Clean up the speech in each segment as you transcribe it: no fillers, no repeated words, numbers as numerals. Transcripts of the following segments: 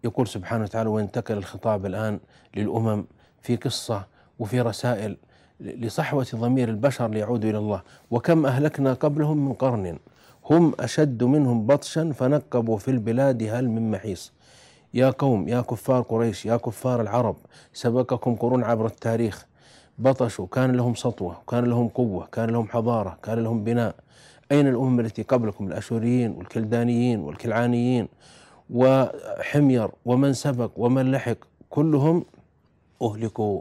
يقول سبحانه وتعالى: وينتقل الخطاب الآن للأمم في قصة وفي رسائل لصحوة ضمير البشر ليعودوا إلى الله. وكم أهلكنا قبلهم من قرن هم أشد منهم بطشا فنقبوا في البلاد هل من محيص. يا قوم، يا كفار قريش، يا كفار العرب، سبقكم قرون عبر التاريخ بطشوا، كان لهم سطوة، كان لهم قوة، كان لهم حضارة، كان لهم بناء. أين الأمم التي قبلكم؟ الأشوريين والكلدانيين والكلعانيين وحمير ومن سبق ومن لحق، كلهم أهلكوا،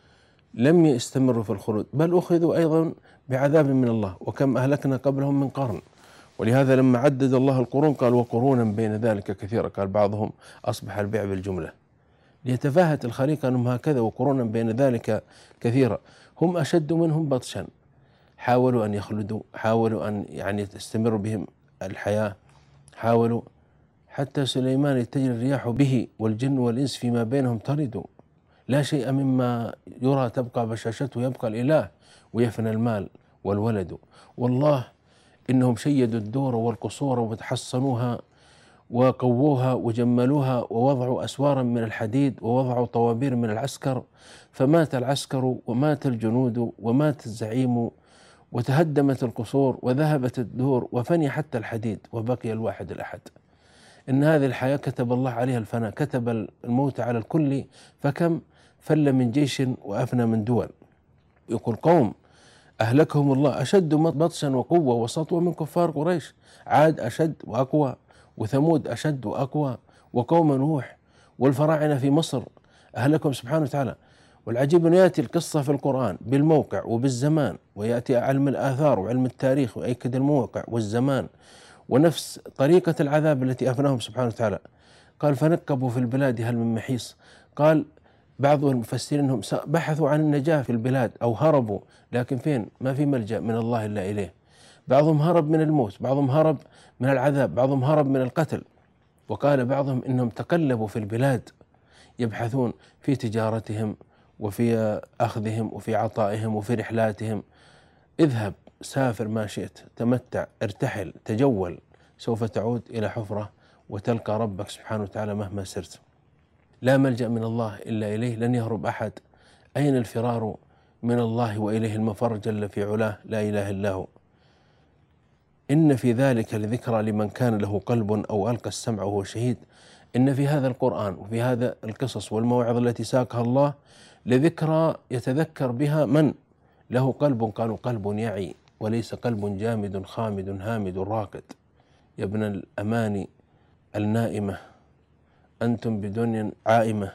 لم يستمروا في الخلود، بل أخذوا أيضا بعذاب من الله. وكم أهلكنا قبلهم من قرن. ولهذا لما عدد الله القرون قال: وقرونا بين ذلك كثيرة. قال بعضهم: أصبح البيع بالجملة، ليتفاهت الخليقة أنهم هكذا، وقرونا بين ذلك كثيرة. هم أشد منهم بطشا، حاولوا أن يخلدوا، حاولوا أن تستمر بهم الحياة، حاولوا حتى سليمان تجري الرياح به والجن والإنس فيما بينهم طردوا، لا شيء مما يرى تبقى بشاشته، يبقى الإله ويفنى المال والولد. والله إنهم شيدوا الدور والقصور وتحصنوها وقووها وجملوها، ووضعوا أسوارا من الحديد، ووضعوا طوابير من العسكر، فمات العسكر ومات الجنود ومات الزعيم، وتهدمت القصور وذهبت الدور وفني حتى الحديد، وبقي الواحد الأحد. إن هذه الحياة كتب الله عليها الفناء، كتب الموت على الكل، فكم فل من جيش وأفنى من دول. يقول: قوم أهلكهم الله أشد بطشا وقوة وسطوة من كفار قريش. عاد أشد وأقوى، وثمود أشد وأقوى، وقوم نوح والفراعنة في مصر أهلكهم سبحانه وتعالى. والعجيب أن يأتي القصة في القرآن بالموقع وبالزمان، ويأتي علم الآثار وعلم التاريخ ويأكد الموقع والزمان ونفس طريقة العذاب التي أفناهم سبحانه وتعالى. قال: فنقبوا في البلاد هل من محيص. قال بعض المفسرين أنهم بحثوا عن النجاة في البلاد أو هربوا، لكن فين؟ ما في ملجأ من الله إلا إليه. بعضهم هرب من الموت، بعضهم هرب من العذاب، بعضهم هرب من القتل. وقال بعضهم إنهم تقلبوا في البلاد يبحثون في تجارتهم وفي أخذهم وفي عطائهم وفي رحلاتهم. اذهب، سافر ما شئت، تمتع، ارتحل، تجول، سوف تعود إلى حفرة وتلقى ربك سبحانه وتعالى مهما سرت. لا ملجأ من الله إلا إليه، لن يهرب أحد. أين الفرار من الله وإليه المفر جل في علاه، لا إله إلا هو. إن في ذلك لذكرى لمن كان له قلب أو ألقى السمع وهو شهيد. إن في هذا القرآن وفي هذا القصص والموعظة التي ساقها الله لذكرى يتذكر بها من له قلب، قالوا قلب يعي وليس قلب جامد خامد هامد راقد. يا ابن الأماني النائمة أنتم بدنيا عائمة.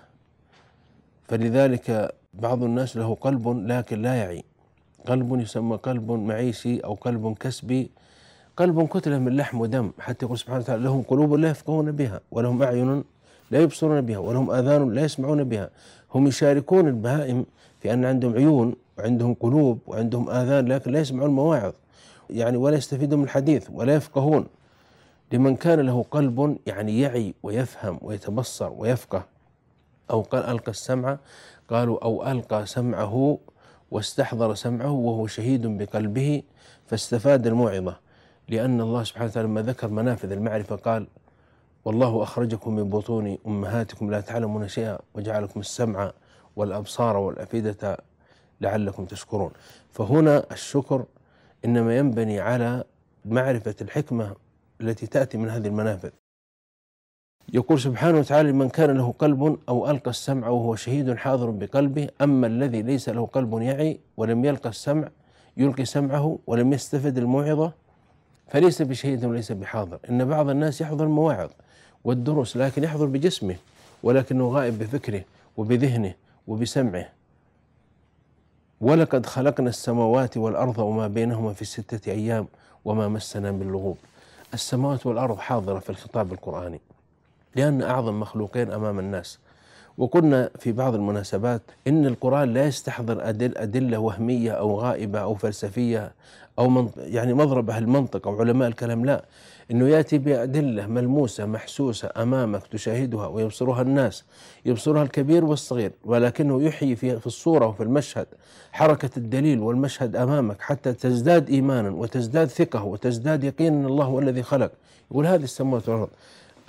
فلذلك بعض الناس له قلب لكن لا يعي، قلب يسمى قلب معيشي أو قلب كسبي، قلب كتلة من لحم ودم. حتى يقول سبحانه وتعالى: لهم قلوب لا يفقهون بها، ولهم أعين لا يبصرون بها، ولهم آذان لا يسمعون بها. هم يشاركون البهائم في أن عندهم عيون وعندهم قلوب وعندهم آذان، لكن لا يسمعون المواعظ ولا يستفيدون من الحديث ولا يفقهون. لمن كان له قلب يعي ويفهم ويتبصر ويفقه. أو قال ألقى السمع، قالوا أو ألقى سمعه واستحضر سمعه وهو شهيد بقلبه فاستفاد الموعظة. لأن الله سبحانه وتعالى لما ذكر منافذ المعرفة قال: والله أخرجكم من بطون أمهاتكم لا تعلمون شيئا وجعلكم السمع والأبصار والأفئدة لعلكم تشكرون. فهنا الشكر إنما ينبني على معرفة الحكمة التي تأتي من هذه المنافذ. يقول سبحانه وتعالى: من كان له قلب أو ألقى السمع وهو شهيد حاضر بقلبه. أما الذي ليس له قلب يعي ولم يلقى السمع، يلقي سمعه ولم يستفد الموعظة، فليس بشهيد وليس بحاضر. إن بعض الناس يحضر المواعظ والدروس لكن يحضر بجسمه، ولكنه غائب بفكره وبذهنه وبسمعه. ولقد خلقنا السماوات والأرض وما بينهما في 6 أيام وما مسنا من لغوب. السماوات والأرض حاضرة في الخطاب القرآني لأن أعظم مخلوقين أمام الناس. وقلنا في بعض المناسبات إن القرآن لا يستحضر أدلة وهمية أو غائبة أو فلسفية أو مضرب أهل المنطق أو علماء الكلام، لا، إنه يأتي بأدلة ملموسة محسوسة أمامك تشاهدها ويبصرها الناس، يبصرها الكبير والصغير، ولكنه يحيي في الصورة وفي المشهد حركة الدليل والمشهد أمامك حتى تزداد إيمانا وتزداد ثقة وتزداد يقين أن الله هو الذي خلق. يقول: هذه السماوات والأرض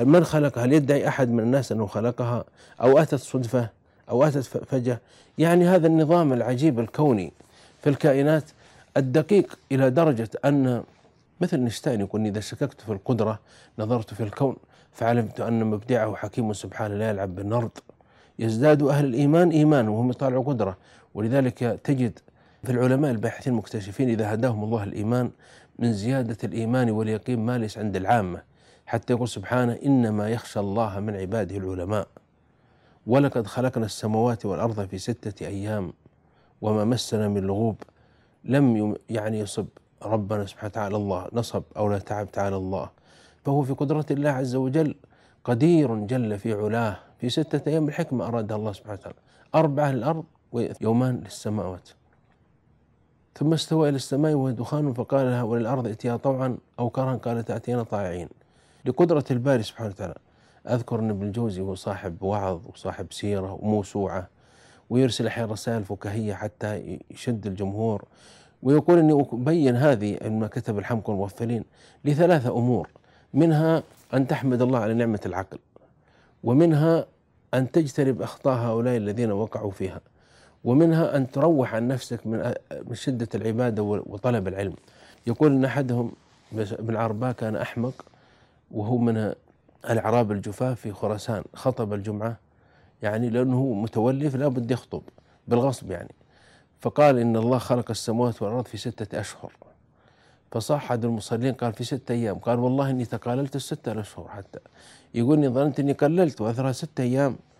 من خلقها؟ هل يدعي أحد من الناس أنه خلقها أو أتت صدفة أو أتت فجأة؟ يعني هذا النظام العجيب الكوني في الكائنات الدقيق إلى درجة أن مثل نشتاين يقول: إذا شككت في القدرة نظرت في الكون فعلمت أن مبدعه حكيم سبحانه لا يلعب بالنرد. يزداد أهل الإيمان إيمانا وهم يطالعوا قدرة. ولذلك تجد في العلماء الباحثين المكتشفين إذا هداهم الله الإيمان من زيادة الإيمان واليقين ما ليس عند العامة، حتى يقول سبحانه: إنما يخشى الله من عباده العلماء. ولقد خلقنا السماوات والأرض في 6 أيام وما مسنا من لغوب. لم يعني يصب ربنا سبحانه وتعالى الله نصب أو لا تعب تعالى الله، فهو في قدرة الله عز وجل قدير جل في علاه. في 6 أيام الحكمة أرادها الله سبحانه وتعالى، 4 للأرض ويومان للسماوات. ثم استوى إلى السماء وهي دخان فقال لها وللأرض ائتيها طوعا أو كرها قالت أتينا طائعين. لقدرة الباري سبحانه وتعالى. أذكر أن ابن الجوزي هو صاحب وعظ وصاحب سيرة وموسوعة، ويرسل أحيانا رسائل فكاهية حتى يشد الجمهور، ويقول أني أبين هذه ما كتب الحمقى المغفلين ل3 أمور: منها أن تحمد الله على نعمة العقل، ومنها أن تجتنب أخطاء هؤلاء الذين وقعوا فيها، ومنها أن تروح عن نفسك من شدة العبادة وطلب العلم. يقول أن أحدهم ابن عرباء كان أحمق، وهو من الأعراب الجفاة في خراسان، خطب الجمعة يعني لأنه متولف لا بد يخطب بالغصب يعني، فقال: إن الله خلق السماوات والأرض في 6 أشهر. فصاح أحد المصلين قال: في 6 أيام. قال: والله إني تقاللت ال6 أشهر. حتى يقول: إني ظننت إني قللت وأثرها 6 أيام.